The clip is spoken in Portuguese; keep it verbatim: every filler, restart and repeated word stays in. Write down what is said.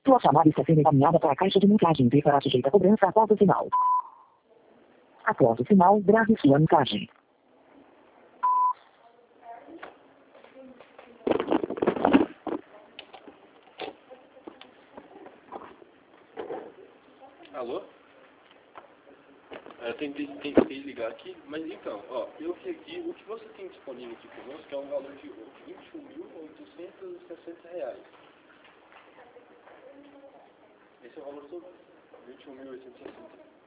Sua chamada está sendo encaminhada para a caixa de mensagem e será sujeita a cobrança após o sinal. Após o sinal, grave sua mensagem. Alô? Eu tentei, tentei ligar aqui, mas então, ó, eu vi aqui, o que você tem disponível aqui conosco é um valor de vinte e um mil oitocentos e sessenta reais. Esse é o valor todo, vinte e um mil oitocentos e sessenta.